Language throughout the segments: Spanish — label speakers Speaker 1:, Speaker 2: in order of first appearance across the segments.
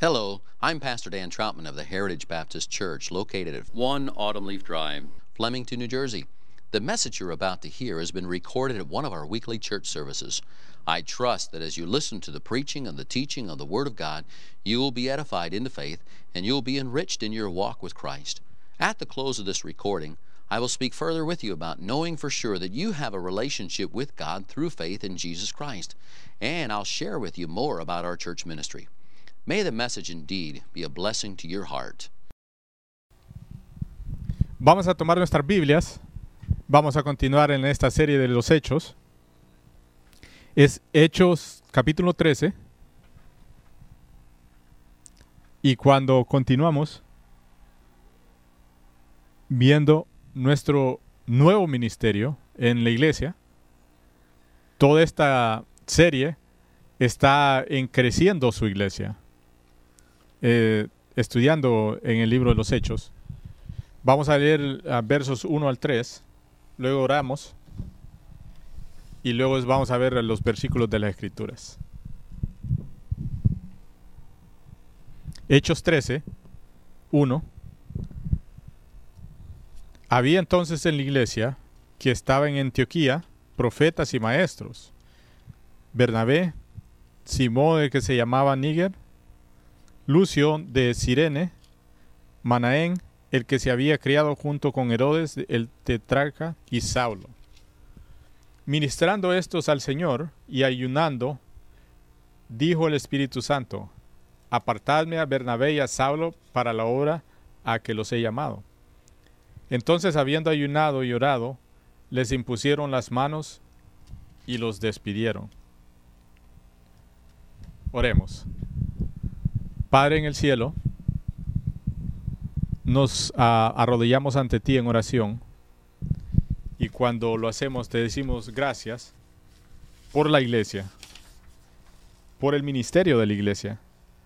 Speaker 1: Hello, I'm Pastor Dan Troutman of the Heritage Baptist Church located at 1 Autumn Leaf Drive, Flemington, New Jersey. The message you're about to hear has been recorded at one of our weekly church services. I trust that as you listen to the preaching and the teaching of the Word of God, you will be edified into faith and you will be enriched in your walk with Christ. At the close of this recording, I will speak further with you about knowing for sure that you have a relationship with God through faith in Jesus Christ. And I'll share with you more about our church ministry. May the message indeed be a blessing to your heart.
Speaker 2: Vamos a tomar nuestras Biblias. Vamos a continuar en esta serie de los Hechos. Es Hechos capítulo 13. Y cuando continuamos viendo nuestro nuevo ministerio en la iglesia, toda esta serie está en creciendo su iglesia. Estudiando en el libro de los Hechos. Vamos a leer versos 1 al 3. Luego oramos. Y luego vamos a ver los versículos de las Escrituras. Hechos 13, 1. Había entonces en la iglesia que estaba en Antioquía profetas y maestros. Bernabé, Simón el que se llamaba Níger, Lucio de Cirene, Manaén, el que se había criado junto con Herodes el tetrarca, y Saulo. Ministrando estos al Señor y ayunando, dijo el Espíritu Santo: apartadme a Bernabé y a Saulo para la obra a que los he llamado. Entonces, habiendo ayunado y orado, les impusieron las manos y los despidieron. Oremos. Padre en el cielo, nos arrodillamos ante ti en oración y cuando lo hacemos te decimos gracias por la iglesia, por el ministerio de la iglesia,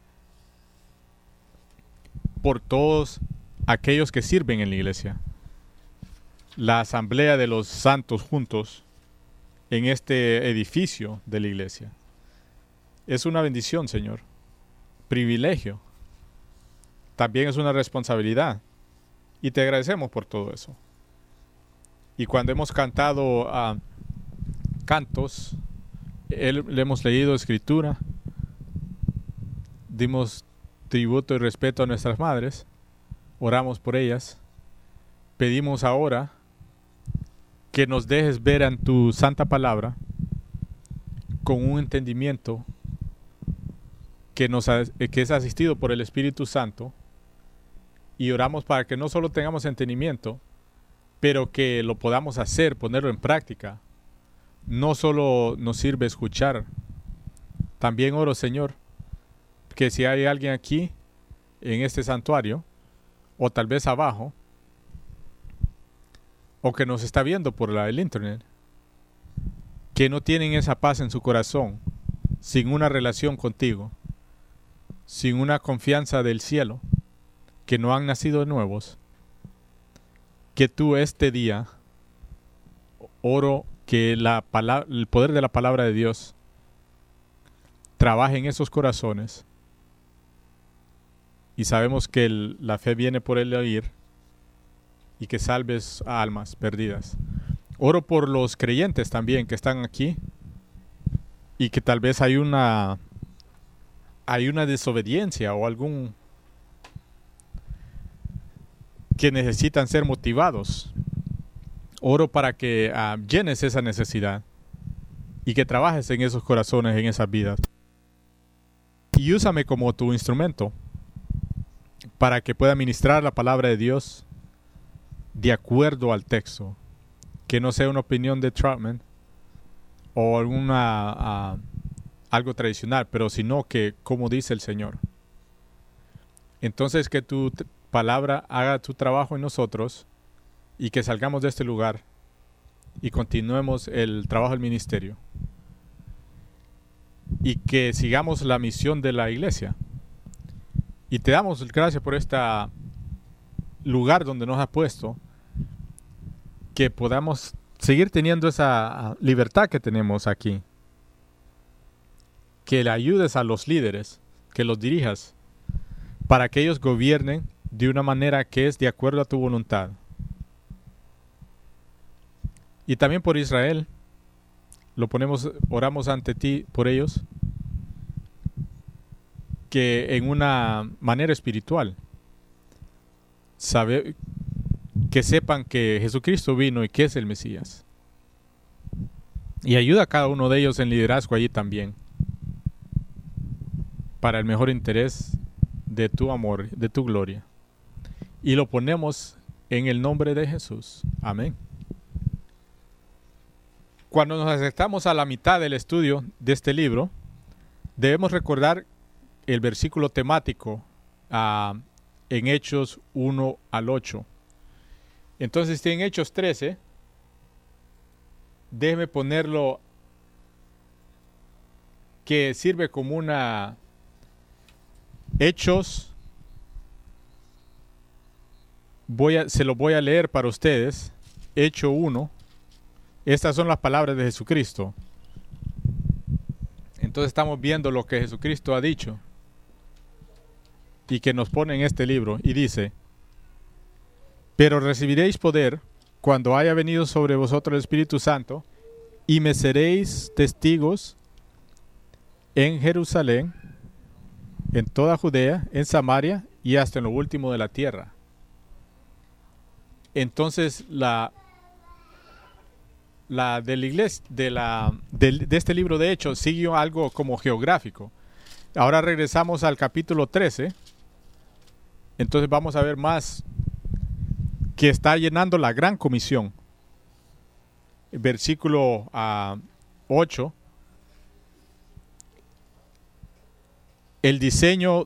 Speaker 2: por todos aquellos que sirven en la iglesia, la asamblea de los santos juntos en este edificio de la iglesia. Es una bendición, Señor. Privilegio, también es una responsabilidad y te agradecemos por todo eso. Y cuando hemos cantado cantos, le hemos leído escritura, dimos tributo y respeto a nuestras madres, oramos por ellas, pedimos ahora que nos dejes ver en tu santa palabra con un entendimiento que es asistido por el Espíritu Santo, y oramos para que no solo tengamos entendimiento, pero que lo podamos hacer, ponerlo en práctica. No solo nos sirve escuchar. También oro, Señor, que si hay alguien aquí en este santuario, o tal vez abajo, o que nos está viendo por el internet, que no tienen esa paz en su corazón, sin una relación contigo, sin una confianza del cielo, que no han nacido de nuevos, que tú este día, oro que el poder de la palabra de Dios trabaje en esos corazones, y sabemos que la fe viene por el oír, y que salves a almas perdidas. Oro por los creyentes también que están aquí, y que tal vez hay una desobediencia o algún que necesitan ser motivados. Oro para que llenes esa necesidad y que trabajes en esos corazones, en esas vidas. Y úsame como tu instrumento para que pueda ministrar la palabra de Dios de acuerdo al texto. Que no sea una opinión de Troutman o algo tradicional, pero sino que como dice el Señor. Entonces que tu palabra haga tu trabajo en nosotros y que salgamos de este lugar y continuemos el trabajo del ministerio y que sigamos la misión de la iglesia. Y te damos gracias por este lugar donde nos has puesto, que podamos seguir teniendo esa libertad que tenemos aquí, que le ayudes a los líderes, que los dirijas para que ellos gobiernen de una manera que es de acuerdo a tu voluntad. Y también por Israel, oramos ante ti por ellos, que en una manera espiritual, que sepan que Jesucristo vino y que es el Mesías. Y ayuda a cada uno de ellos en liderazgo allí también, para el mejor interés de tu amor, de tu gloria. Y lo ponemos en el nombre de Jesús. Amén. Cuando nos acercamos a la mitad del estudio de este libro, debemos recordar el versículo temático en Hechos 1 al 8. Entonces, en Hechos 13, déjeme ponerlo, que sirve como una Hechos. Se lo voy a leer para ustedes. Hecho 1. Estas son las palabras de Jesucristo. Entonces estamos viendo lo que Jesucristo ha dicho y que nos pone en este libro. Y dice: pero recibiréis poder cuando haya venido sobre vosotros el Espíritu Santo, y me seréis testigos en Jerusalén, en toda Judea, en Samaria y hasta en lo último de la tierra. Entonces de la iglesia, de este libro de Hechos, sigue algo como geográfico. Ahora regresamos al capítulo 13. Entonces vamos a ver más, que está llenando la gran comisión. Versículo 8. El diseño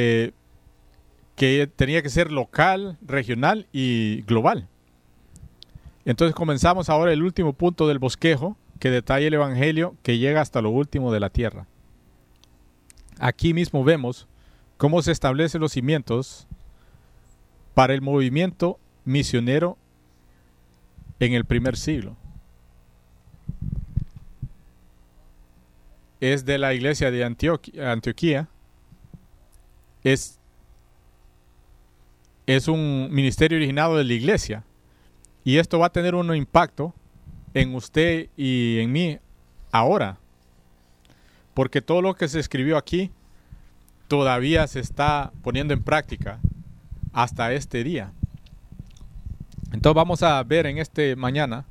Speaker 2: que tenía que ser local, regional y global. Entonces comenzamos ahora el último punto del bosquejo, que detalla el evangelio que llega hasta lo último de la tierra. Aquí mismo vemos cómo se establecen los cimientos para el movimiento misionero en el primer siglo. Es de la iglesia de Antioquía. Es un ministerio originado de la iglesia. Y esto va a tener un impacto en usted y en mí ahora. Porque todo lo que se escribió aquí todavía se está poniendo en práctica hasta este día. Entonces vamos a ver en este mañana,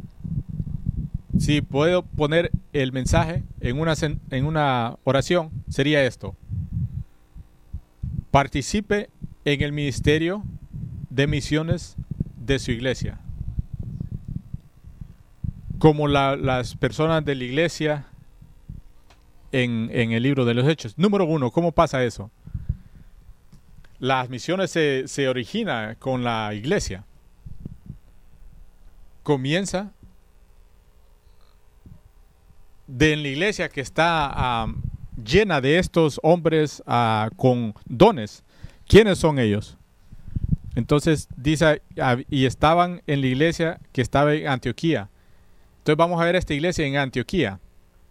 Speaker 2: si puedo poner el mensaje en una oración, sería esto: participe en el ministerio de misiones de su iglesia, como las personas de la iglesia en el libro de los Hechos. Número 1, ¿cómo pasa eso? Las misiones se originan con la iglesia. Comienza en la iglesia, que está llena de estos hombres con dones. ¿Quiénes son ellos? Entonces dice, y estaban en la iglesia que estaba en Antioquía. Entonces vamos a ver esta iglesia en Antioquía.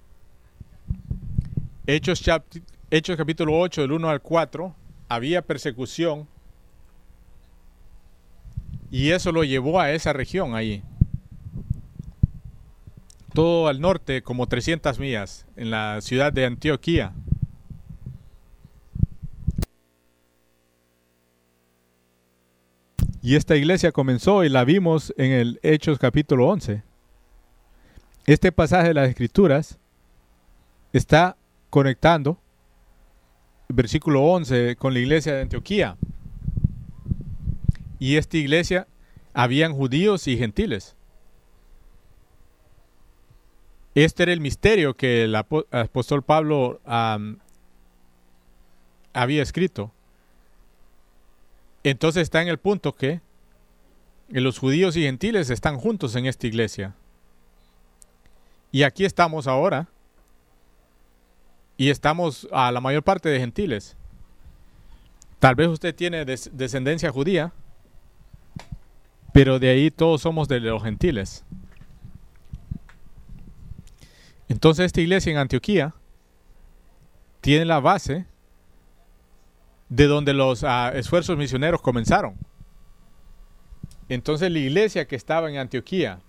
Speaker 2: Hechos capítulo 8, del 1 al 4, había persecución, y eso lo llevó a esa región ahí. Todo al norte, como 300 millas, en la ciudad de Antioquía. Y esta iglesia comenzó, y la vimos en el Hechos capítulo 11. Este pasaje de las Escrituras está conectando el versículo 11 con la iglesia de Antioquía. Y esta iglesia, habían judíos y gentiles. Este era el misterio que el apóstol Pablo había escrito. Entonces está en el punto que los judíos y gentiles están juntos en esta iglesia. Y aquí estamos ahora. Y estamos a la mayor parte de gentiles. Tal vez usted tiene descendencia judía, pero de ahí todos somos de los gentiles. Entonces esta iglesia en Antioquía tiene la base de donde los esfuerzos misioneros comenzaron. Entonces la iglesia que estaba en Antioquía,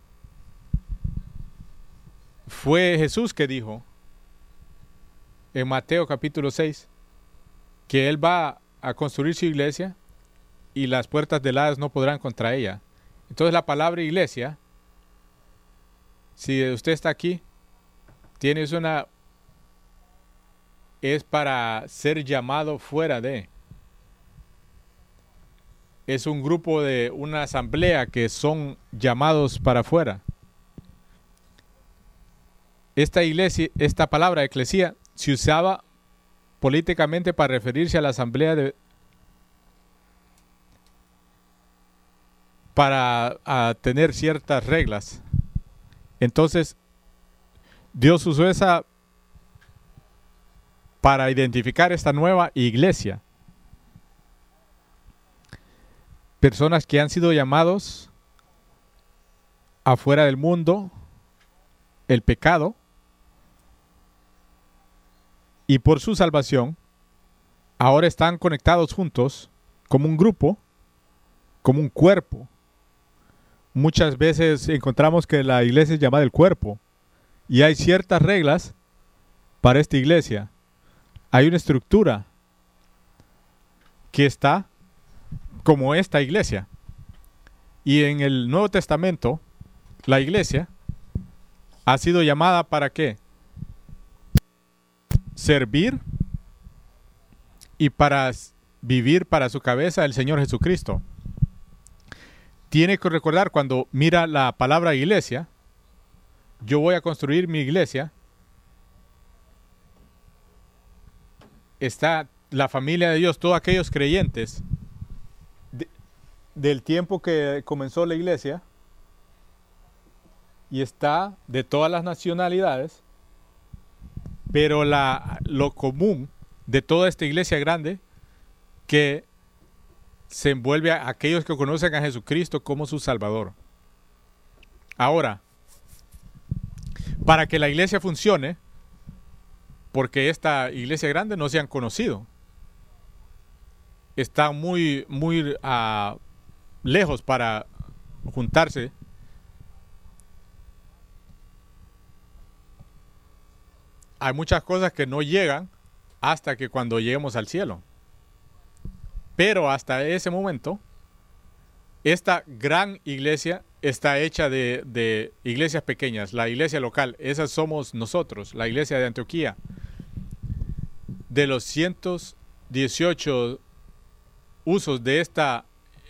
Speaker 2: fue Jesús que dijo en Mateo capítulo 6 que Él va a construir su iglesia y las puertas del Hades no podrán contra ella. Entonces la palabra iglesia, si usted está aquí, es para ser llamado fuera de. Es un grupo de una asamblea que son llamados para afuera. Esta iglesia, esta palabra eclesía, se usaba políticamente para referirse a la asamblea para tener ciertas reglas. Entonces, Dios usó esa para identificar esta nueva iglesia. Personas que han sido llamados afuera del mundo, el pecado, y por su salvación, ahora están conectados juntos como un grupo, como un cuerpo. Muchas veces encontramos que la iglesia es llamada el cuerpo, y hay ciertas reglas para esta iglesia. Hay una estructura que está como esta iglesia. Y en el Nuevo Testamento, la iglesia ha sido llamada ¿para qué? Servir y para vivir para su cabeza el Señor Jesucristo. Tiene que recordar cuando mira la palabra iglesia, yo voy a construir mi iglesia, está la familia de Dios, todos aquellos creyentes del tiempo que comenzó la iglesia, y está de todas las nacionalidades, pero lo común de toda esta iglesia grande, que se envuelve a aquellos que conocen a Jesucristo como su Salvador. Ahora, para que la iglesia funcione, porque esta iglesia grande no se han conocido, están muy lejos para juntarse. Hay muchas cosas que no llegan hasta que cuando lleguemos al cielo. Pero hasta ese momento, esta gran iglesia está hecha de iglesias pequeñas. La iglesia local, esas somos nosotros, la iglesia de Antioquía. De los 118 usos de esta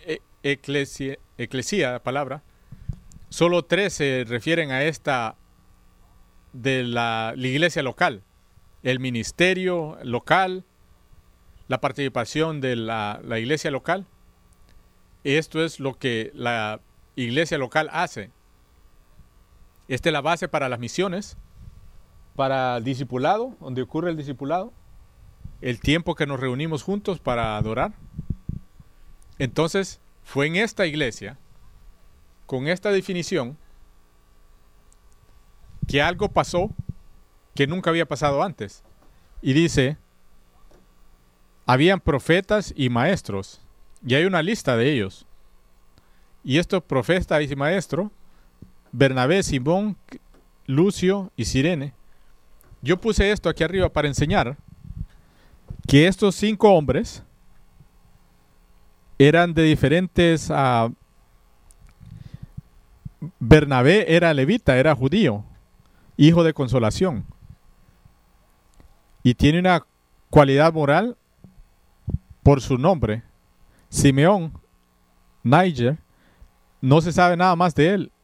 Speaker 2: eclesía, palabra, solo 3 se refieren a esta de la iglesia local, el ministerio local, la participación de la iglesia local. Esto es lo que la iglesia local hace. Esta es la base para las misiones, para el discipulado, donde ocurre el discipulado, el tiempo que nos reunimos juntos para adorar. Entonces, fue en esta iglesia, con esta definición, que algo pasó que nunca había pasado antes. Y dice, habían profetas y maestros, y hay una lista de ellos. Y estos profetas y maestros, Bernabé, Simón, Lucio y Cirene. Yo puse esto aquí arriba para enseñar que estos 5 hombres eran de diferentes... Bernabé era levita, era judío, hijo de consolación, y tiene una cualidad moral por su nombre. Simeón, Níger, no se sabe nada más de él.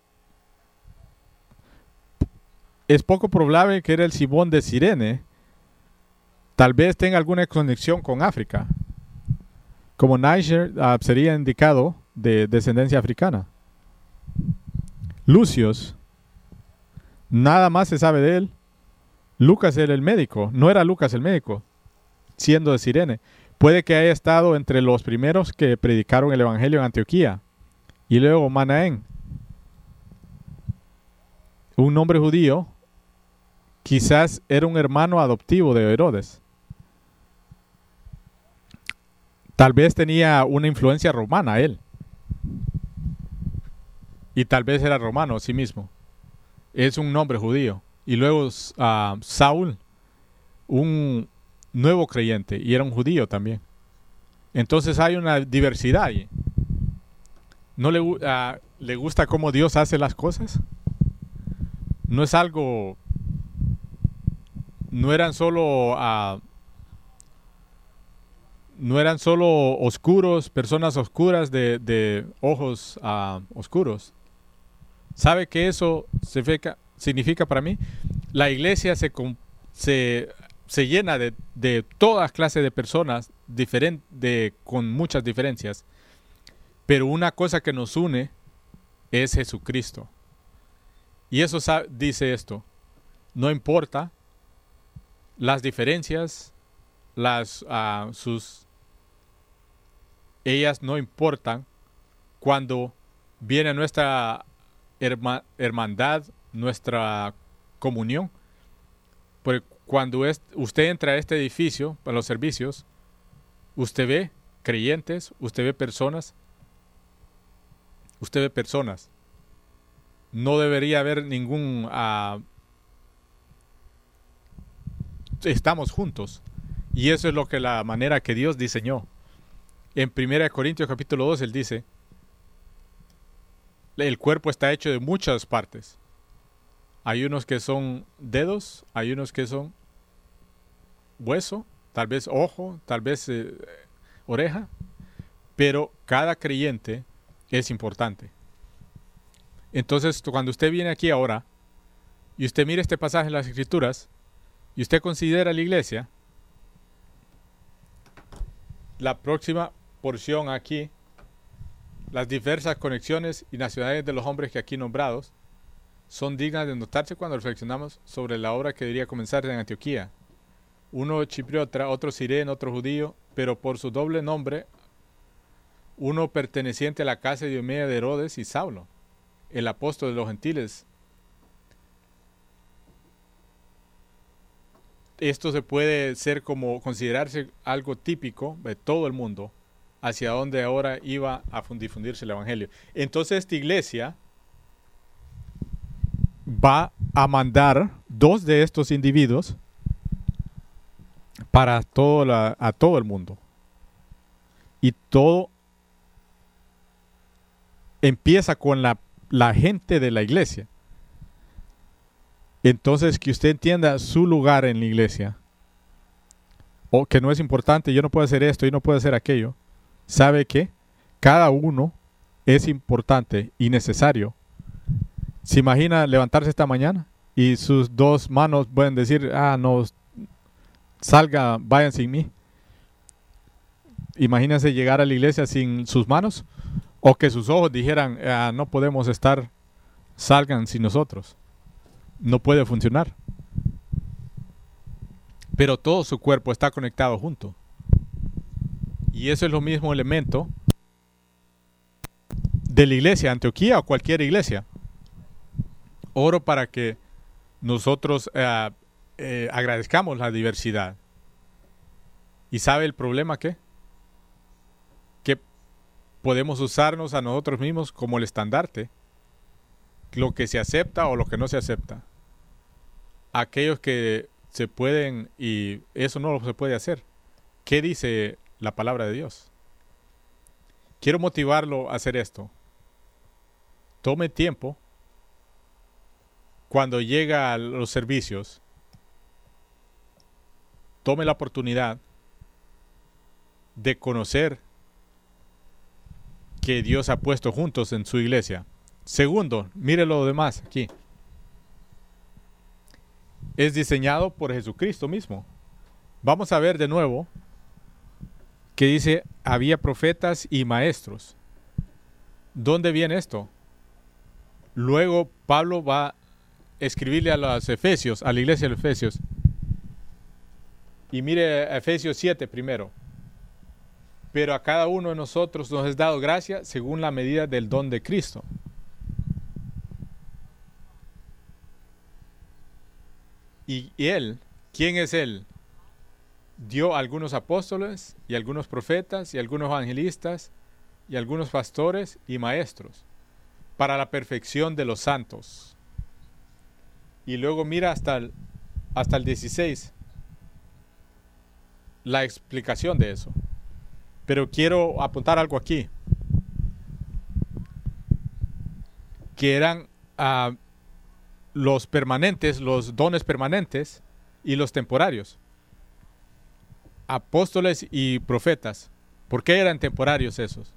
Speaker 2: Es poco probable que era el Simón de Cirene. Tal vez tenga alguna conexión con África. Como Níger sería indicado de descendencia africana. Lucius, nada más se sabe de él. Lucas era el médico. No era Lucas el médico, siendo de Cirene. Puede que haya estado entre los primeros que predicaron el evangelio en Antioquía. Y luego Manaén, un nombre judío, quizás era un hermano adoptivo de Herodes. Tal vez tenía una influencia romana él. Y tal vez era romano sí mismo. Es un nombre judío. Y luego Saúl, un nuevo creyente, y era un judío también. Entonces hay una diversidad ahí. ¿No le gusta cómo Dios hace las cosas? No es algo... No eran solo oscuros, personas oscuras de ojos oscuros. ¿Sabe qué eso significa para mí? La iglesia se llena de todas clases de personas con muchas diferencias, pero una cosa que nos une es Jesucristo. Y eso dice esto: no importa las diferencias, ellas no importan cuando viene nuestra hermandad, nuestra comunión. Porque cuando usted entra a este edificio para los servicios, usted ve creyentes, usted ve personas. No debería haber ningún... estamos juntos. Y eso es la manera que Dios diseñó. En 1 Corintios capítulo 2 él dice: el cuerpo está hecho de muchas partes. Hay unos que son dedos, hay unos que son hueso, tal vez ojo, tal vez oreja, pero cada creyente es importante. Entonces, cuando usted viene aquí ahora y usted mira este pasaje en las Escrituras y usted considera la iglesia, la próxima porción aquí, las diversas conexiones y nacionalidades de los hombres que aquí nombrados son dignas de notarse cuando reflexionamos sobre la obra que debería comenzar en Antioquía. Uno chipriota, otro sireno, otro judío, pero por su doble nombre, uno perteneciente a la casa de Idumea de Herodes y Saulo, el apóstol de los gentiles. Esto se puede considerarse algo típico de todo el mundo, hacia donde ahora iba a difundirse el evangelio. Entonces esta iglesia va a mandar 2 de estos individuos para a todo el mundo. Y todo empieza con la gente de la iglesia. Entonces, que usted entienda su lugar en la iglesia, o que no es importante, yo no puedo hacer esto y no puedo hacer aquello. ¿Sabe qué? Cada uno es importante y necesario. ¿Se imagina levantarse esta mañana y sus 2 manos pueden decir: no, vayan sin mí? Imagínense llegar a la iglesia sin sus manos, o que sus ojos dijeran: no podemos estar, salgan sin nosotros. No puede funcionar. Pero todo su cuerpo está conectado junto. Y eso es lo mismo elemento de la iglesia, Antioquía o cualquier iglesia. Oro para que nosotros agradezcamos la diversidad. ¿Y sabe el problema qué? Que podemos usarnos a nosotros mismos como el estandarte, lo que se acepta o lo que no se acepta. Aquellos que se pueden, y eso no se puede hacer. ¿Qué dice la palabra de Dios? Quiero motivarlo a hacer esto. Tome tiempo cuando llega a los servicios. Tome la oportunidad de conocer que Dios ha puesto juntos en su iglesia. Segundo, mire lo demás aquí. Es diseñado por Jesucristo mismo. Vamos a ver de nuevo que dice: había profetas y maestros. ¿Dónde viene esto? Luego Pablo va a escribirle a los Efesios, a la iglesia de los Efesios. Y mire Efesios 7 primero. Pero a cada uno de nosotros nos es dado gracia según la medida del don de Cristo. Y él, ¿quién es él? dio a algunos apóstoles y algunos profetas y algunos evangelistas y algunos pastores y maestros para la perfección de los santos. Y luego mira hasta el 16 la explicación de eso. Pero quiero apuntar algo aquí, que eran los permanentes, los dones permanentes y los temporarios. Apóstoles y profetas. ¿Por qué eran temporarios esos?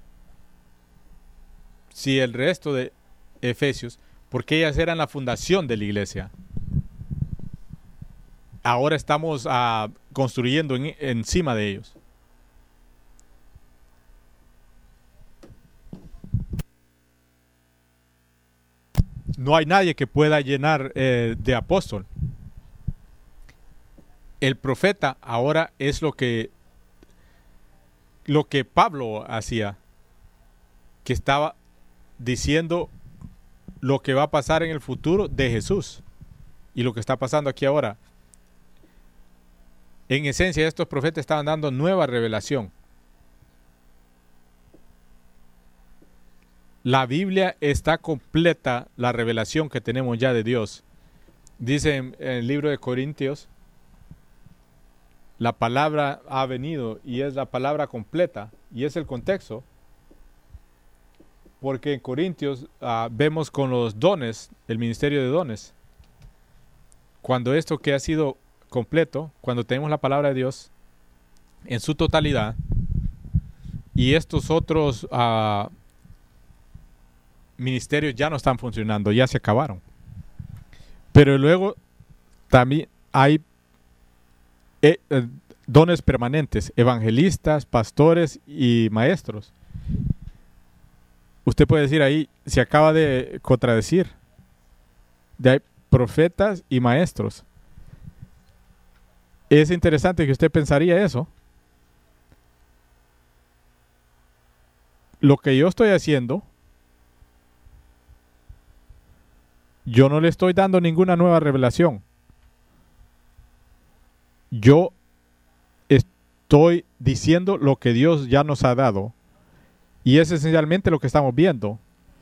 Speaker 2: Si el resto de Efesios, porque ellas eran la fundación de la iglesia. Ahora estamos construyendo encima de ellos. No hay nadie que pueda llenar de apóstol. El profeta ahora es lo que Pablo hacía, que estaba diciendo lo que va a pasar en el futuro de Jesús y lo que está pasando aquí ahora. En esencia, estos profetas estaban dando nueva revelación. La Biblia está completa, la revelación que tenemos ya de Dios. Dice en el libro de Corintios, la palabra ha venido y es la palabra completa, y es el contexto, porque en Corintios vemos con los dones, el ministerio de dones, cuando esto que ha sido completo, cuando tenemos la palabra de Dios en su totalidad, y estos otros ministerios ya no están funcionando, ya se acabaron. Pero luego también hay dones permanentes, evangelistas, pastores y maestros. Usted puede decir ahí, se acaba de contradecir. Hay profetas y maestros. Es interesante que usted pensaría eso. Lo que yo estoy haciendo, yo no le estoy dando ninguna nueva revelación. Yo estoy diciendo lo que Dios ya nos ha dado. Y es esencialmente lo que estamos viendo.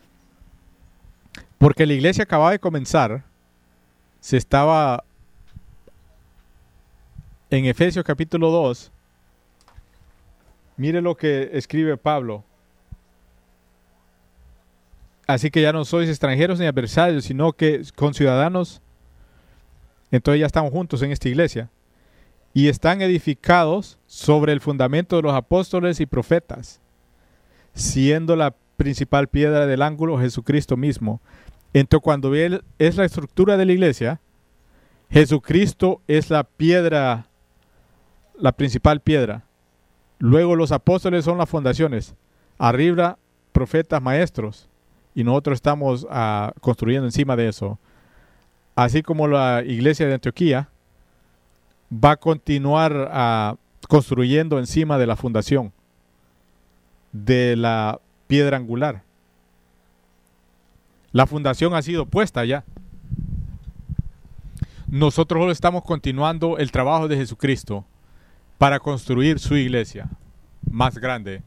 Speaker 2: Porque la iglesia acababa de comenzar. Se estaba en Efesios capítulo 2. Mire lo que escribe Pablo. Así que ya no sois extranjeros ni adversarios, sino que conciudadanos. Entonces ya estamos juntos en esta iglesia. Y están edificados sobre el fundamento de los apóstoles y profetas, siendo la principal piedra del ángulo Jesucristo mismo. Entonces, cuando Él es la estructura de la iglesia, Jesucristo es la piedra, la principal piedra. Luego los apóstoles son las fundaciones. Arriba, profetas, maestros. Y nosotros estamos construyendo encima de eso. Así como la iglesia de Antioquía va a continuar construyendo encima de la fundación de la piedra angular. La fundación ha sido puesta ya. Nosotros solo estamos continuando el trabajo de Jesucristo para construir su iglesia más grande.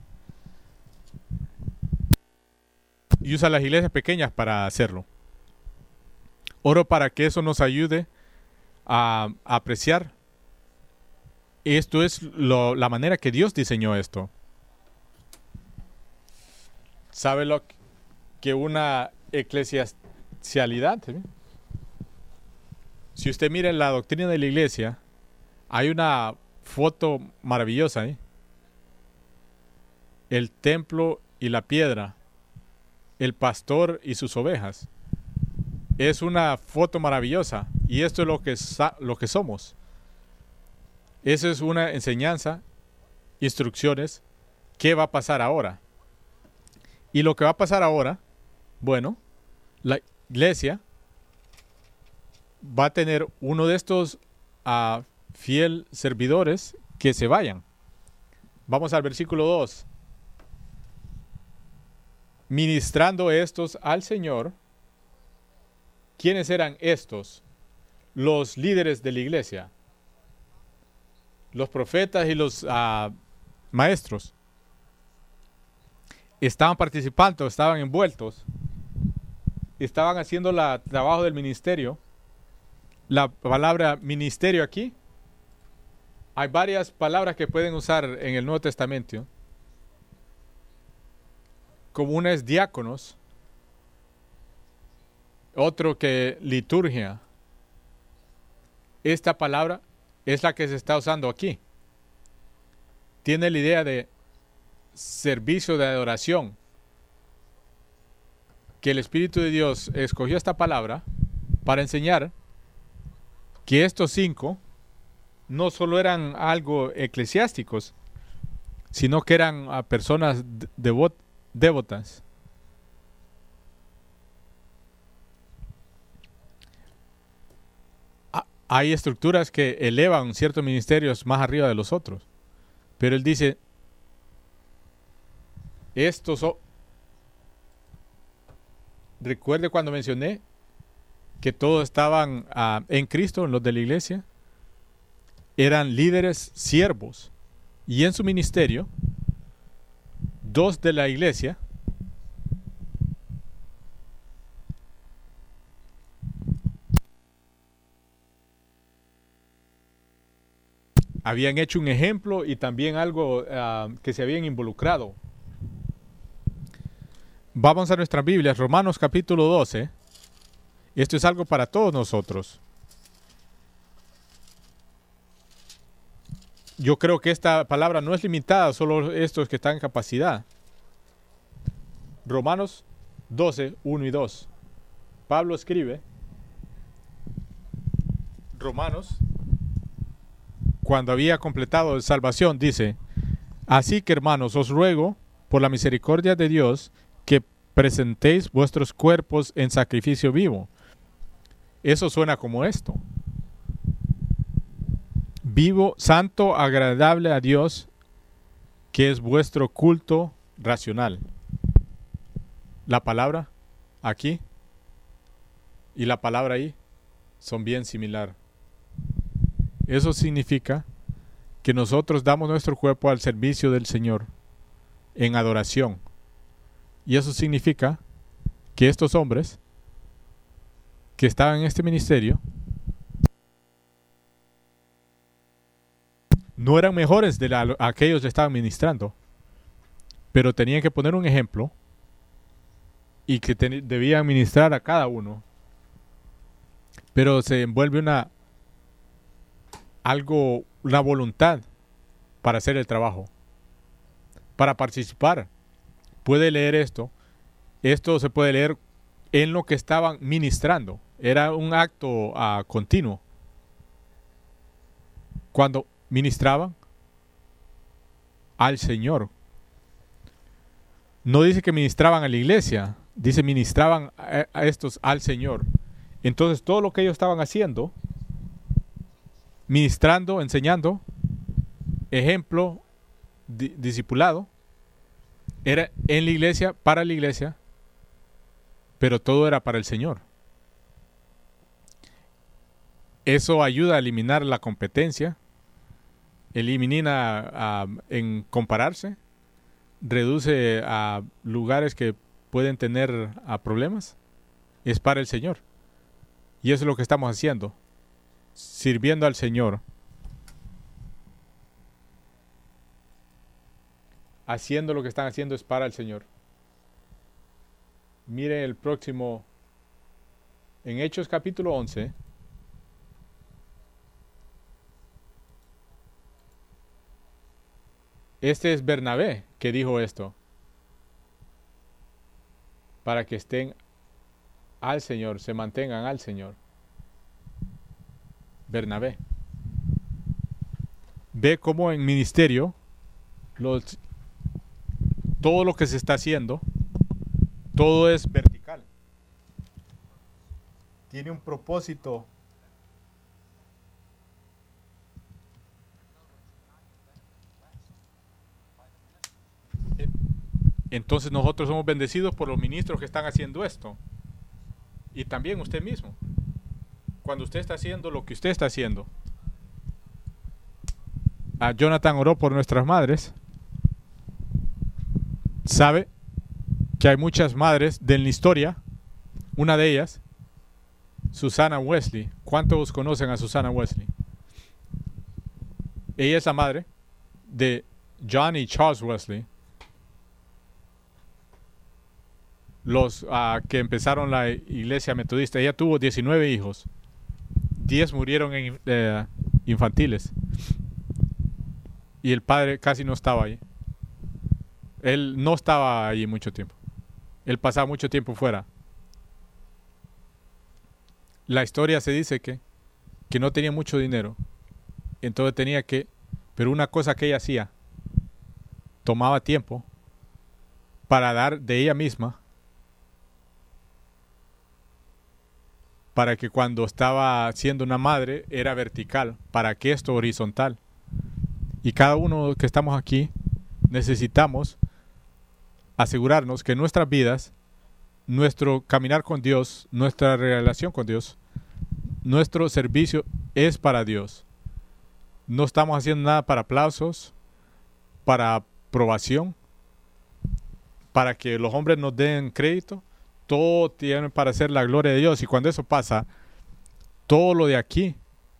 Speaker 2: Y usa las iglesias pequeñas para hacerlo. Oro para que eso nos ayude a apreciar. Esto es la manera que Dios diseñó esto. ¿Sabe lo que una eclesialidad? Si usted mira en la doctrina de la iglesia, hay una foto maravillosa, ¿eh? El templo y la piedra, el pastor y sus ovejas. Es una foto maravillosa, y esto es lo que somos. Esa es una enseñanza, instrucciones, ¿qué va a pasar ahora? Y lo que va a pasar ahora, bueno, la iglesia va a tener uno de estos fiel servidores que se vayan. Vamos al versículo 2. Ministrando estos al Señor. ¿Quiénes eran estos? Los líderes de la iglesia. los profetas y los maestros estaban participando, estaban envueltos, estaban haciendo el trabajo del ministerio. La palabra ministerio aquí, hay varias palabras que pueden usar en el Nuevo Testamento. Como una es diáconos, otro que liturgia. Esta palabra es la que se está usando aquí. Tiene la idea de servicio de adoración. Que el Espíritu de Dios escogió esta palabra para enseñar que estos 5 no solo eran algo eclesiásticos, sino que eran personas devotas. Hay estructuras que elevan ciertos ministerios más arriba de los otros. Pero él dice, recuerde cuando mencioné que todos estaban en Cristo, los de la iglesia, eran líderes siervos. Y en su ministerio, 2 de la iglesia habían hecho un ejemplo y también algo que se habían involucrado. Vamos a nuestras Biblias, Romanos capítulo 12. Esto es algo para todos nosotros. Yo creo que esta palabra no es limitada solo a estos que están en capacidad. Romanos 12, 1 y 2. Pablo escribe, Romanos, cuando había completado la salvación, dice, así que hermanos, os ruego, por la misericordia de Dios, que presentéis vuestros cuerpos en sacrificio vivo. Eso suena como esto. Vivo, santo, agradable a Dios, que es vuestro culto racional. La palabra aquí y la palabra ahí son bien similar. Eso significa que nosotros damos nuestro cuerpo al servicio del Señor en adoración. Y eso significa que estos hombres que estaban en este ministerio no eran mejores de aquellos que estaban ministrando, pero tenían que poner un ejemplo y que debían ministrar a cada uno. Pero se envuelve una voluntad para hacer el trabajo, para participar. Puede leer esto se puede leer en lo que estaban ministrando. Era un acto continuo. Cuando ministraban al Señor. No dice que ministraban a la iglesia, dice ministraban a estos al Señor. Entonces todo lo que ellos estaban haciendo, ministrando, enseñando, ejemplo, discipulado, era en la iglesia, para la iglesia, pero todo era para el Señor. Eso ayuda a eliminar la competencia, elimina en compararse, reduce a lugares que pueden tener problemas. Es para el Señor. Y eso es lo que estamos haciendo, sirviendo al Señor, haciendo lo que están haciendo es para el Señor. Mire el próximo, en Hechos capítulo 11, este es Bernabé que dijo esto, para que estén al Señor, se mantengan al Señor. Bernabé. Ve cómo en ministerio todo lo que se está haciendo, todo es vertical. Tiene un propósito. Entonces nosotros somos bendecidos por los ministros que están haciendo esto. Y también usted mismo. Cuando usted está haciendo lo que usted está haciendo, Jonathan oró por nuestras madres, sabe que hay muchas madres de la historia. Una de ellas, Susanna Wesley. ¿Cuántos conocen a Susanna Wesley? Ella es la madre de John y Charles Wesley, los que empezaron la iglesia metodista. Ella tuvo 19 hijos. 10 murieron en infantiles. Y el padre casi no estaba ahí. Él no estaba allí mucho tiempo. Él pasaba mucho tiempo fuera. La historia se dice que no tenía mucho dinero. Entonces tenía que... Pero una cosa que ella hacía, tomaba tiempo para dar de ella misma, para que cuando estaba siendo una madre era vertical, para que esto horizontal. Y cada uno que estamos aquí necesitamos asegurarnos que nuestras vidas, nuestro caminar con Dios, nuestra relación con Dios, nuestro servicio es para Dios. No estamos haciendo nada para aplausos, para aprobación, para que los hombres nos den crédito. Todo tiene para hacer la gloria de Dios. Y cuando eso pasa, todo lo de aquí,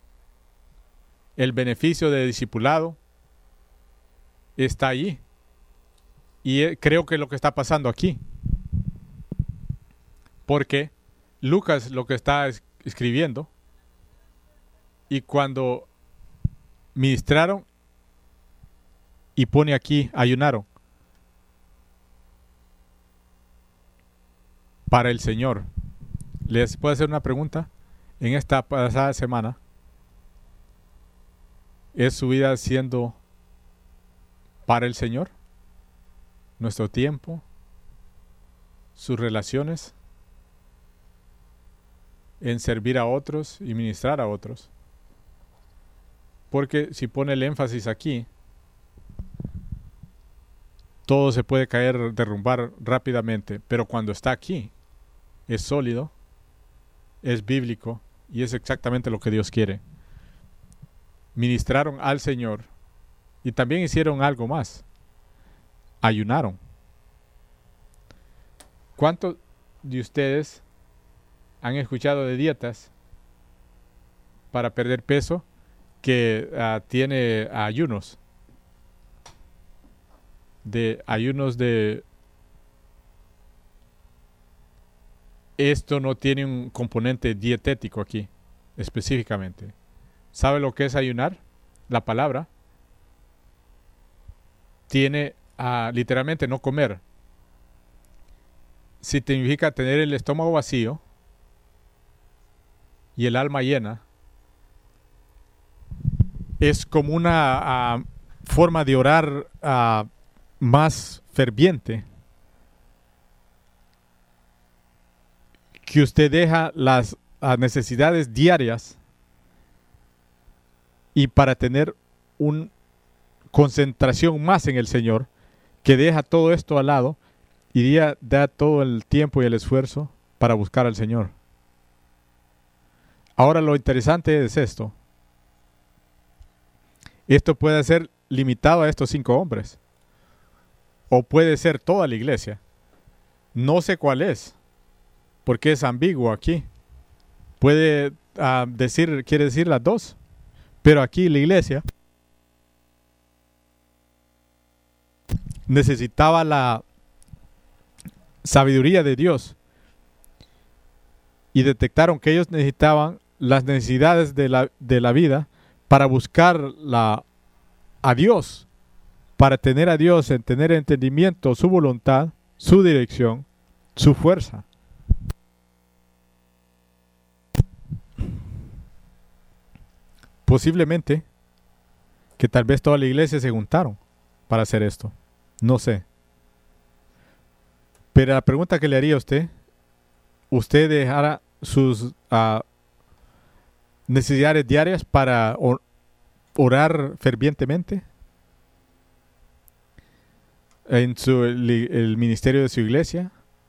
Speaker 2: el beneficio de discipulado, está allí. Y creo que es lo que está pasando aquí. Porque Lucas lo que está escribiendo, y cuando ministraron, y pone aquí, ayunaron para el Señor. ¿Les puedo hacer una pregunta? En esta pasada semana, ¿es su vida siendo para el Señor? ¿Nuestro tiempo? ¿Sus relaciones? ¿En servir a otros y ministrar a otros? Porque si pone el énfasis aquí, todo se puede caer, derrumbar rápidamente. Pero cuando está aquí, es sólido, es bíblico y es exactamente lo que Dios quiere. Ministraron al Señor y también hicieron algo más. Ayunaron. ¿Cuántos de ustedes han escuchado de dietas para perder peso que tiene ayunos? De ayunos de... Esto no tiene un componente dietético aquí, específicamente. ¿Sabe lo que es ayunar? La palabra tiene literalmente no comer. Significa tener el estómago vacío y el alma llena. Es como una forma de orar más ferviente, que usted deja las necesidades diarias y para tener una concentración más en el Señor, que deja todo esto al lado y da todo el tiempo y el esfuerzo para buscar al Señor. Ahora lo interesante es esto. Esto puede ser limitado a estos 5 hombres. O puede ser toda la iglesia. No sé cuál es, porque es ambiguo aquí. Puede quiere decir las dos. Pero aquí la iglesia necesitaba la sabiduría de Dios. Y detectaron que ellos necesitaban las necesidades de la vida para buscar a Dios. Para tener a Dios, en tener entendimiento, su voluntad, su dirección, su fuerza. Posiblemente que tal vez toda la iglesia se juntaron para hacer esto. No sé. Pero la pregunta que le haría a usted, ¿usted dejará sus necesidades diarias para orar fervientemente en el ministerio de su iglesia,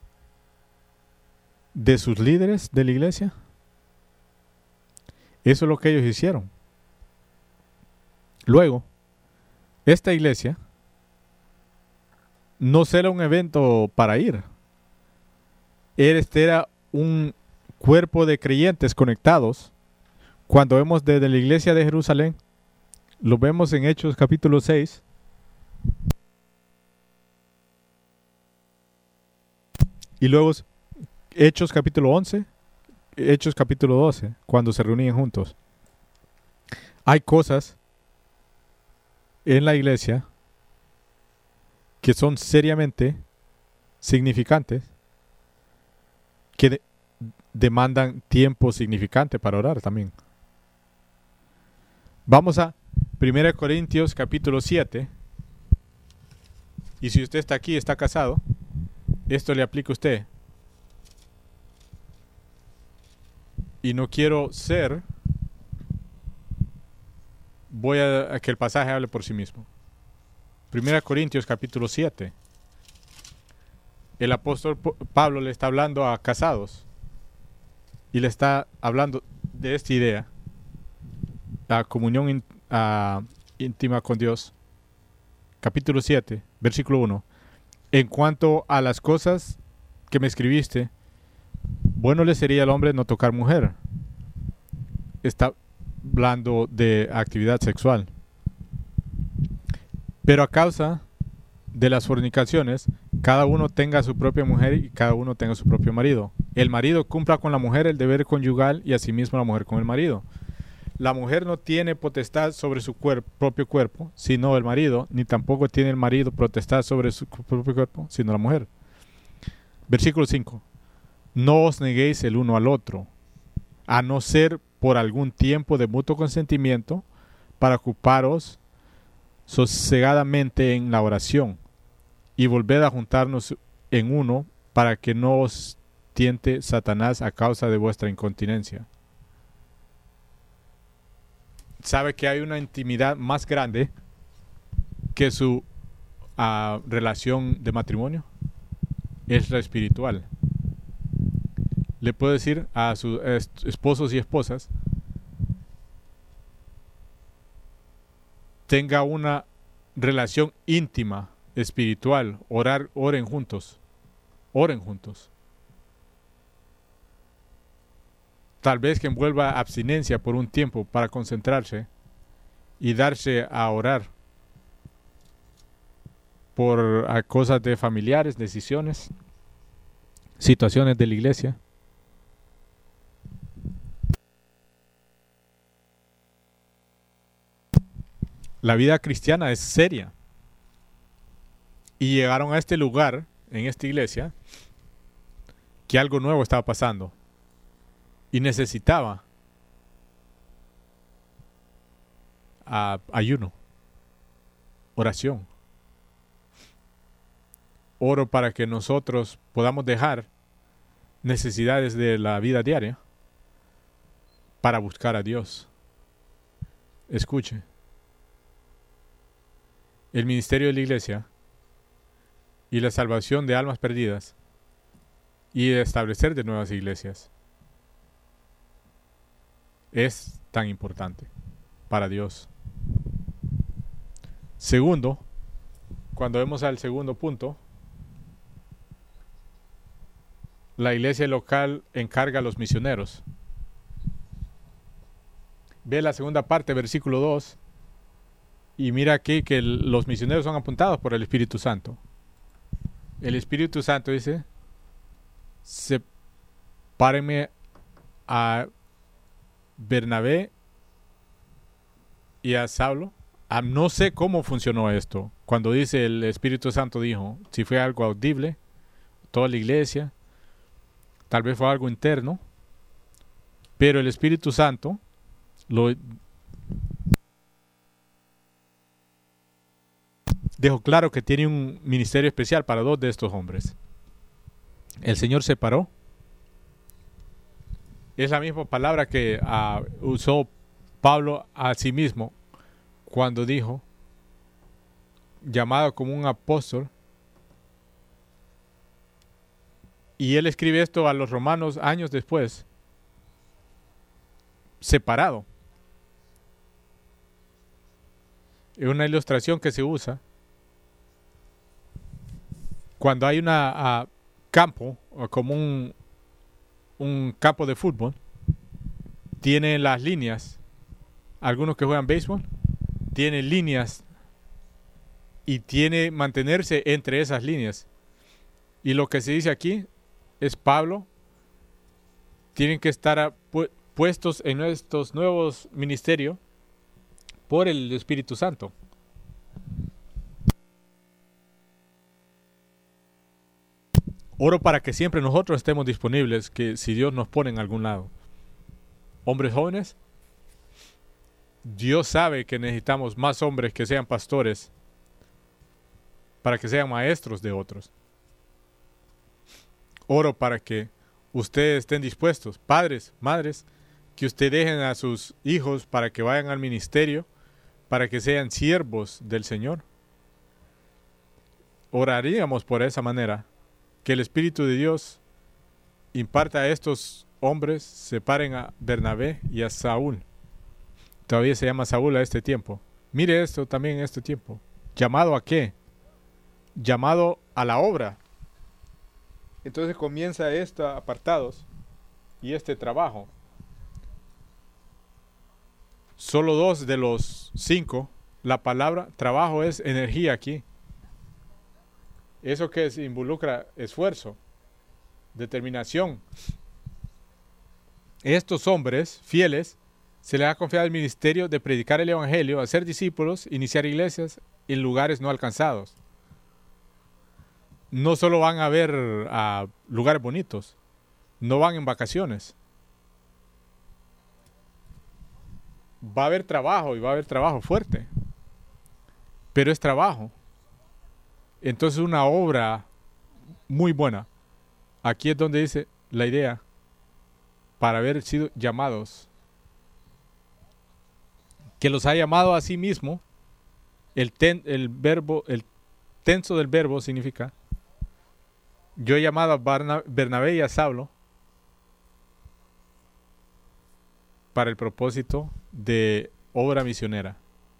Speaker 2: de sus líderes de la iglesia? Eso es lo que ellos hicieron. Luego, esta iglesia no será un evento para ir. Este era un cuerpo de creyentes conectados. Cuando vemos desde la iglesia de Jerusalén, lo vemos en Hechos capítulo 6. Y luego Hechos capítulo 11, Hechos capítulo 12, cuando se reunían juntos. Hay cosas en la iglesia que son seriamente significantes, que demandan tiempo significante para orar también. Vamos a 1 Corintios capítulo 7. Y si usted está aquí, está casado, esto le aplica a usted. Y no quiero voy a que el pasaje hable por sí mismo. 1 Corintios capítulo 7. El apóstol Pablo le está hablando a casados y le está hablando de esta idea, la comunión íntima con Dios. Capítulo 7, versículo 1. En cuanto a las cosas que me escribiste, bueno le sería al hombre no tocar mujer. Está hablando de actividad sexual. Pero a causa de las fornicaciones, cada uno tenga su propia mujer y cada uno tenga su propio marido. El marido cumpla con la mujer el deber conyugal y asimismo la mujer con el marido. La mujer no tiene potestad sobre su propio cuerpo, sino el marido, ni tampoco tiene el marido potestad sobre su propio cuerpo, sino la mujer. Versículo 5. No os neguéis el uno al otro, a no ser por algún tiempo de mutuo consentimiento, para ocuparos sosegadamente en la oración, y volved a juntarnos en uno, para que no os tiente Satanás a causa de vuestra incontinencia. ¿Sabe que hay una intimidad más grande que su relación de matrimonio? Es la espiritual. Le puedo decir a sus esposos y esposas, tenga una relación íntima, espiritual, oren juntos. Tal vez que envuelva abstinencia por un tiempo para concentrarse y darse a orar por cosas de familiares, decisiones, situaciones de la iglesia. La vida cristiana es seria. Y llegaron a este lugar, en esta iglesia, que algo nuevo estaba pasando. Y necesitaba ayuno, oración. Oro para que nosotros podamos dejar necesidades de la vida diaria para buscar a Dios. Escuche. El ministerio de la iglesia y la salvación de almas perdidas y establecer de nuevas iglesias es tan importante para Dios. Segundo, cuando vemos al segundo punto, la iglesia local encarga a los misioneros. Ve la segunda parte, versículo 2, y mira aquí que los misioneros son apuntados por el Espíritu Santo. El Espíritu Santo dice, sepárenme a Bernabé y a Saulo. No sé cómo funcionó esto. Cuando dice el Espíritu Santo dijo, si fue algo audible, toda la iglesia, tal vez fue algo interno, pero el Espíritu Santo dejó claro que tiene un ministerio especial para dos de estos hombres. El Señor separó. Es la misma palabra que usó Pablo a sí mismo cuando dijo, llamado como un apóstol. Y él escribe esto a los romanos años después, separado. Es una ilustración que se usa cuando hay una campo, o como un campo de fútbol. Tiene las líneas. Algunos que juegan béisbol tienen líneas y tiene mantenerse entre esas líneas. Y lo que se dice aquí es Pablo, tienen que estar puestos en estos nuevos ministerios por el Espíritu Santo. Oro para que siempre nosotros estemos disponibles, que si Dios nos pone en algún lado. Hombres jóvenes, Dios sabe que necesitamos más hombres que sean pastores para que sean maestros de otros. Oro para que ustedes estén dispuestos, padres, madres, que ustedes dejen a sus hijos para que vayan al ministerio, para que sean siervos del Señor. Oraríamos por esa manera, que el Espíritu de Dios imparta a estos hombres, separen a Bernabé y a Saúl. Todavía se llama Saúl a este tiempo. Mire esto también en este tiempo. ¿Llamado a qué? Llamado a la obra. Entonces comienza estos apartados y este trabajo. Solo 2 de los 5, la palabra trabajo es energía aquí. Eso que involucra esfuerzo, determinación. Estos hombres fieles se les ha confiado el ministerio de predicar el evangelio, hacer discípulos, iniciar iglesias en lugares no alcanzados. No solo van a ver a lugares bonitos, no van en vacaciones. Va a haber trabajo y va a haber trabajo fuerte, pero es trabajo. Entonces una obra muy buena. Aquí es donde dice la idea para haber sido llamados. Que los ha llamado a sí mismo. El tenso del verbo significa: yo he llamado a Bernabé y a Saulo para el propósito de obra misionera.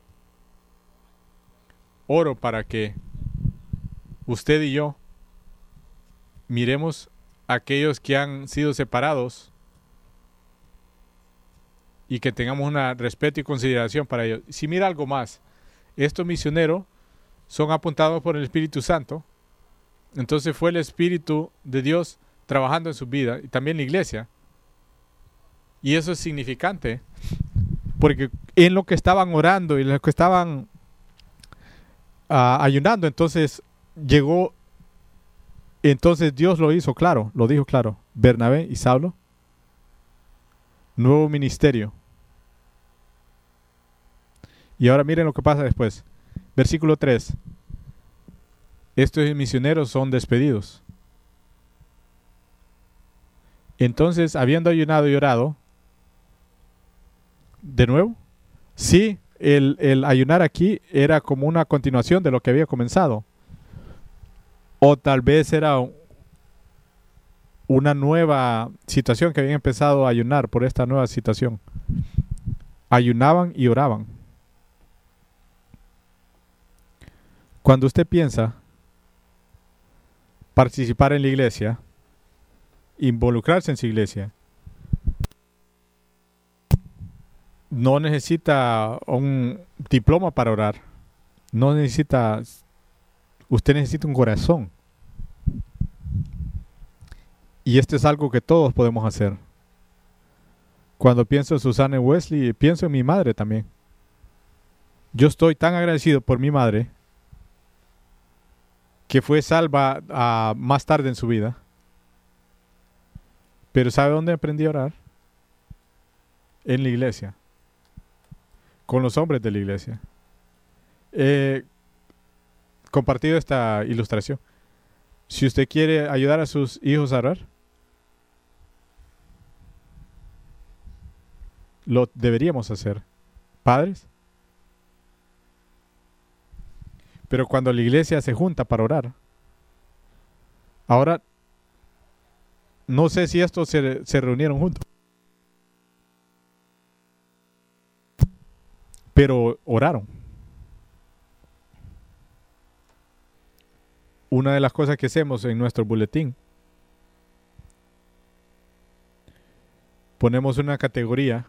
Speaker 2: Oro para que usted y yo miremos a aquellos que han sido separados y que tengamos un respeto y consideración para ellos. Si mira algo más, estos misioneros son apuntados por el Espíritu Santo. Entonces fue el Espíritu de Dios trabajando en su vida y también la iglesia. Y eso es significante, porque en lo que estaban orando y en lo que estaban ayunando, entonces llegó, entonces Dios lo hizo claro, lo dijo claro. Bernabé y Saulo, nuevo ministerio. Y ahora miren lo que pasa después. Versículo 3. Estos misioneros son despedidos. Entonces, habiendo ayunado y orado, de nuevo, sí, el ayunar aquí era como una continuación de lo que había comenzado. O tal vez era una nueva situación que habían empezado a ayunar por esta nueva situación. Ayunaban y oraban. Cuando usted piensa participar en la iglesia, involucrarse en su iglesia, no necesita un diploma para orar. No necesita, usted necesita un corazón. Y esto es algo que todos podemos hacer. Cuando pienso en Susana Wesley, pienso en mi madre también. Yo estoy tan agradecido por mi madre, que fue salva más tarde en su vida. Pero ¿sabe dónde aprendí a orar? En la iglesia. Con los hombres de la iglesia. He compartido esta ilustración. Si usted quiere ayudar a sus hijos a orar, lo deberíamos hacer. Padres. Pero cuando la iglesia se junta para orar, ahora no sé si estos se reunieron juntos, pero oraron. una de las cosas que hacemos en nuestro boletín, ponemos una categoría,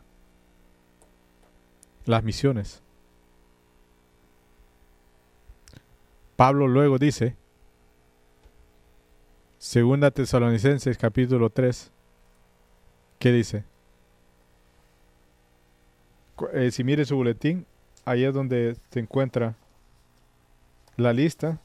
Speaker 2: las misiones. Pablo luego dice, 2 Tesalonicenses capítulo 3, ¿qué dice? Si mire su boletín, ahí es donde se encuentra la lista.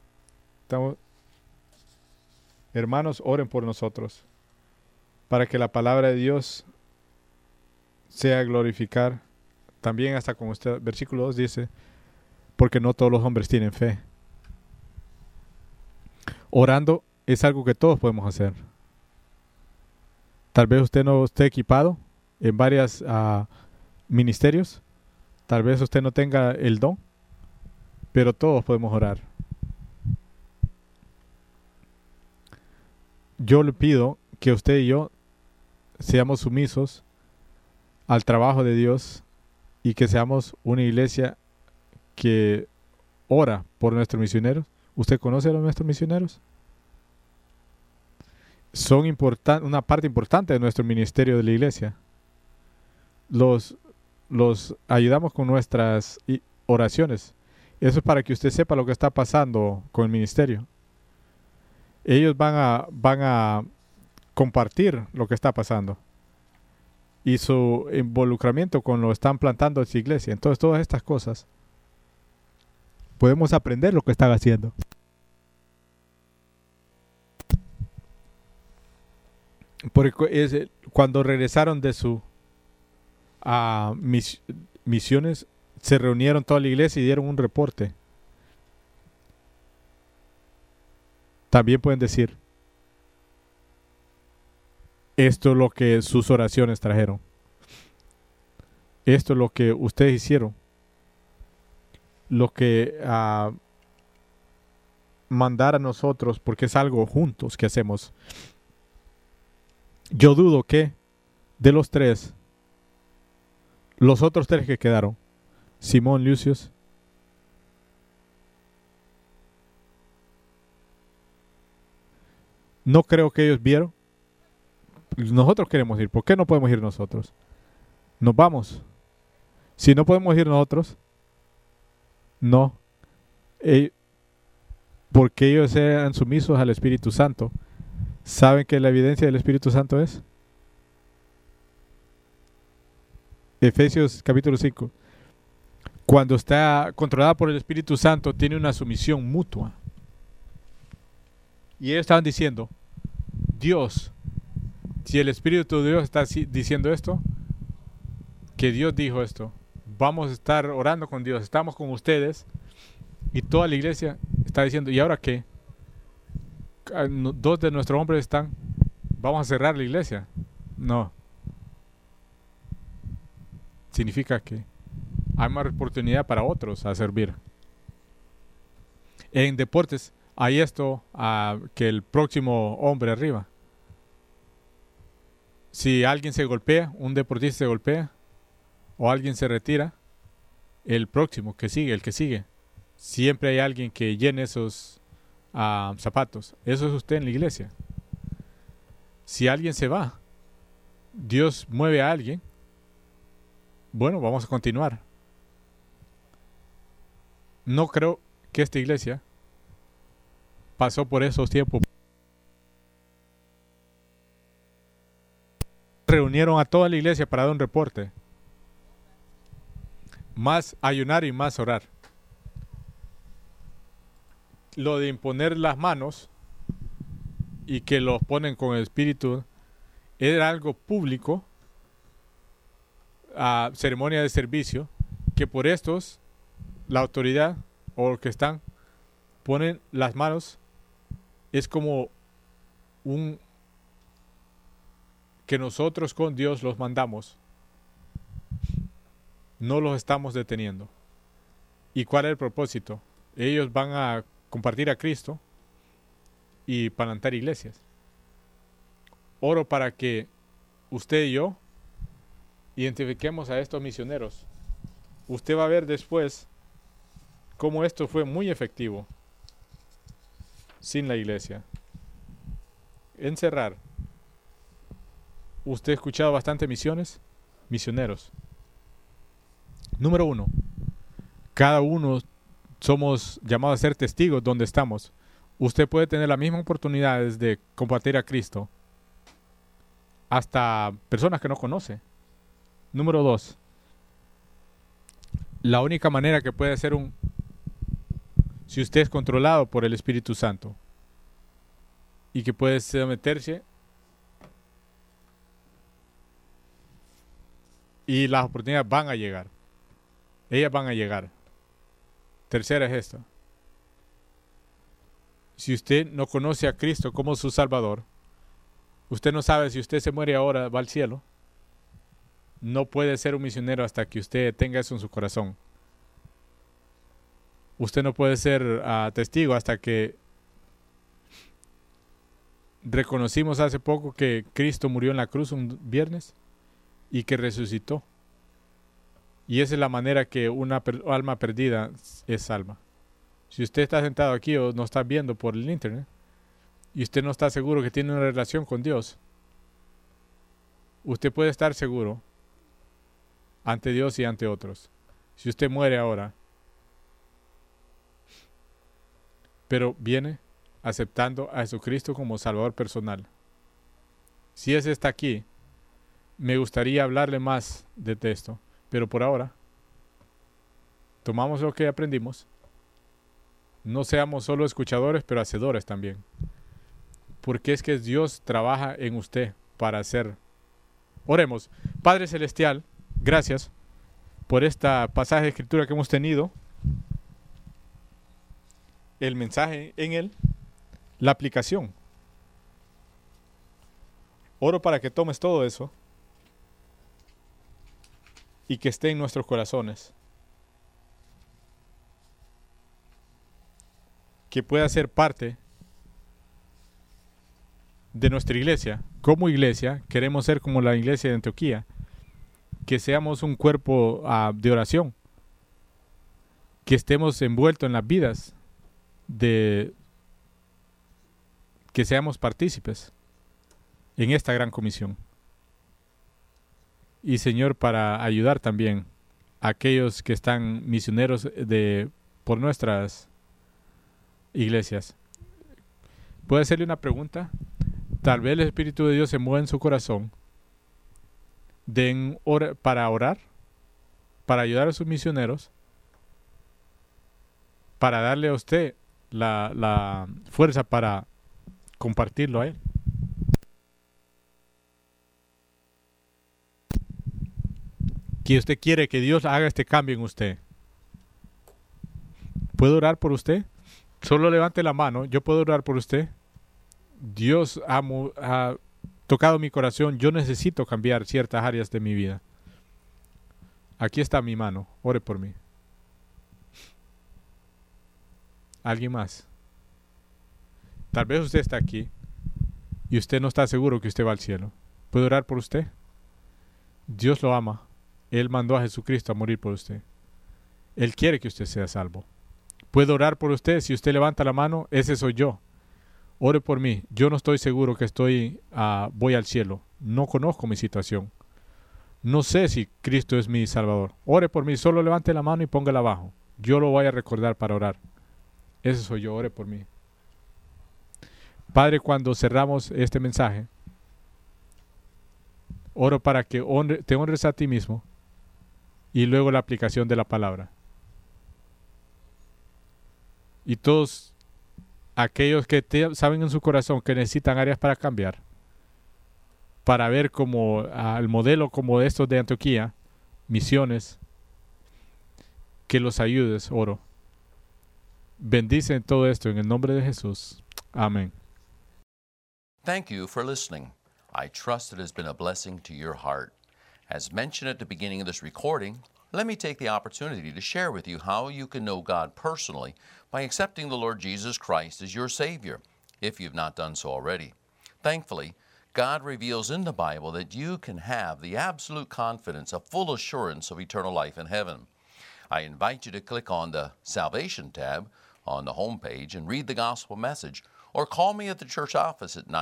Speaker 2: Hermanos, oren por nosotros, para que la palabra de Dios sea glorificar también hasta con usted. Versículo 2 dice, porque no todos los hombres tienen fe. Orando es algo que todos podemos hacer. Tal vez usted no esté equipado en varios ministerios. Tal vez usted no tenga el don, pero todos podemos orar. Yo le pido que usted y yo seamos sumisos al trabajo de Dios y que seamos una iglesia que ora por nuestros misioneros. ¿Usted conoce a nuestros misioneros? Son una parte importante de nuestro ministerio de la iglesia. Los ayudamos con nuestras oraciones. Eso es para que usted sepa lo que está pasando con el ministerio. Ellos van a compartir lo que está pasando y su involucramiento con lo que están plantando en su iglesia. Entonces, todas estas cosas podemos aprender lo que están haciendo. Porque cuando regresaron de sus misiones, se reunieron toda la iglesia y dieron un reporte. También pueden decir, esto es lo que sus oraciones trajeron. Esto es lo que ustedes hicieron. Lo que mandar a nosotros, porque es algo juntos que hacemos. Yo dudo que de los tres, los otros tres que quedaron, Simón, Lucius, no creo que ellos vieron. Nosotros queremos ir. ¿Por qué no podemos ir nosotros? Nos vamos. Si no podemos ir nosotros, no. Porque ellos sean sumisos al Espíritu Santo. ¿Saben que la evidencia del Espíritu Santo es? Efesios capítulo 5. Cuando está controlada por el Espíritu Santo, tiene una sumisión mutua. Y ellos estaban diciendo, Dios, si el Espíritu de Dios está diciendo esto, que Dios dijo esto, vamos a estar orando con Dios, estamos con ustedes, y toda la iglesia está diciendo, ¿y ahora qué? Dos de nuestros hombres están, vamos a cerrar la iglesia. No. Significa que hay más oportunidad para otros a servir. En deportes hay esto, que el próximo hombre arriba. Si alguien se golpea, un deportista se golpea, o alguien se retira, el próximo que sigue, el que sigue, siempre hay alguien que llene esos zapatos. Eso es usted en la iglesia. Si alguien se va, Dios mueve a alguien, bueno, vamos a continuar. No creo que esta iglesia pasó por esos tiempos. Reunieron a toda la iglesia para dar un reporte. Más ayunar y más orar. Lo de imponer las manos y que los ponen con el Espíritu era algo público, ceremonia de servicio, que por estos la autoridad o los que están ponen las manos. Es como que nosotros con Dios los mandamos, no los estamos deteniendo. ¿Y cuál es el propósito? Ellos van a compartir a Cristo y plantar iglesias. Oro para que usted y yo identifiquemos a estos misioneros. Usted va a ver después cómo esto fue muy efectivo. sin la iglesia. Encerrar. ¿Usted ha escuchado bastante misiones? Misioneros. Número 1. Cada uno somos llamados a ser testigos donde estamos. Usted puede tener las mismas oportunidades de compartir a Cristo hasta personas que no conoce. Número 2. La única manera que puede ser si usted es controlado por el Espíritu Santo y que puede someterse, y las oportunidades van a llegar. Ellas van a llegar. Tercera es esta. Si usted no conoce a Cristo como su Salvador, usted no sabe si usted se muere ahora, va al cielo. No puede ser un misionero hasta que usted tenga eso en su corazón. Usted no puede ser testigo hasta que reconocimos hace poco que Cristo murió en la cruz un viernes y que resucitó. Y esa es la manera que una alma perdida es salva. Si usted está sentado aquí o nos está viendo por el internet y usted no está seguro que tiene una relación con Dios, usted puede estar seguro ante Dios y ante otros. Si usted muere ahora, pero viene aceptando a Jesucristo como Salvador personal. Si ese está aquí, me gustaría hablarle más de esto, pero por ahora, tomamos lo que aprendimos. No seamos solo escuchadores, pero hacedores también. Porque es que Dios trabaja en usted para hacer. Oremos. Padre Celestial, gracias por esta pasaje de escritura que hemos tenido, el mensaje en él, la aplicación. Oro para que tomes todo eso y que esté en nuestros corazones. Que pueda ser parte de nuestra iglesia. Como iglesia, queremos ser como la iglesia de Antioquía. Que seamos un cuerpo de oración. Que estemos envueltos en las vidas que seamos partícipes en esta gran comisión. Y Señor, para ayudar también a aquellos que están misioneros por nuestras iglesias. ¿Puedo hacerle una pregunta? Tal vez el Espíritu de Dios se mueva en su corazón para orar, para ayudar a sus misioneros, para darle a usted la fuerza para compartirlo a él. Que usted quiere que Dios haga este cambio en usted. ¿Puedo orar por usted? Solo levante la mano. Yo puedo orar por usted. Dios ha tocado mi corazón. Yo necesito cambiar ciertas áreas de mi vida. Aquí está mi mano. Ore por mí. ¿Alguien más? Tal vez usted está aquí y usted no está seguro que usted va al cielo. ¿Puedo orar por usted? Dios lo ama. Él mandó a Jesucristo a morir por usted. Él quiere que usted sea salvo. ¿Puedo orar por usted? Si usted levanta la mano, ese soy yo. Ore por mí. Yo no estoy seguro que voy al cielo. No conozco mi situación. No sé si Cristo es mi Salvador. Ore por mí. Solo levante la mano y póngala abajo. Yo lo voy a recordar para orar. Ese soy yo. Ore por mí. Padre, cuando cerramos este mensaje, oro para que te honres a ti mismo y luego la aplicación de la palabra. Y todos aquellos que saben en su corazón que necesitan áreas para cambiar, para ver como el modelo como estos de Antioquía, misiones, que los ayudes, oro. Bendice todo esto en el nombre de Jesús. Amén.
Speaker 1: Thank you for listening. I trust it has been a blessing to your heart. As mentioned at the beginning of this recording, let me take the opportunity to share with you how you can know God personally by accepting the Lord Jesus Christ as your Savior, if you've not done so already. Thankfully, God reveals in the Bible that you can have the absolute confidence, a full assurance of eternal life in heaven. I invite you to click on the Salvation tab on the home page and read the gospel message, or call me at the church office at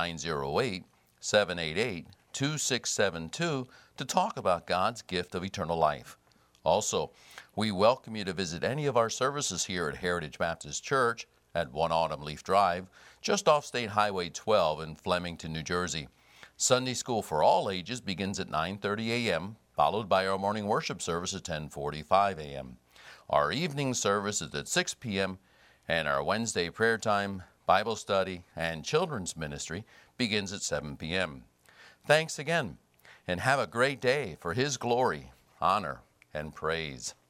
Speaker 1: 908-788-2672 to talk about God's gift of eternal life. Also, we welcome you to visit any of our services here at Heritage Baptist Church at 1 Autumn Leaf Drive, just off State Highway 12 in Flemington, New Jersey. Sunday school for all ages begins at 9:30 a.m., followed by our morning worship service at 10:45 a.m. Our evening service is at 6 p.m., and our Wednesday prayer time, Bible study, and children's ministry begins at 7 p.m. Thanks again, and have a great day for His glory, honor, and praise.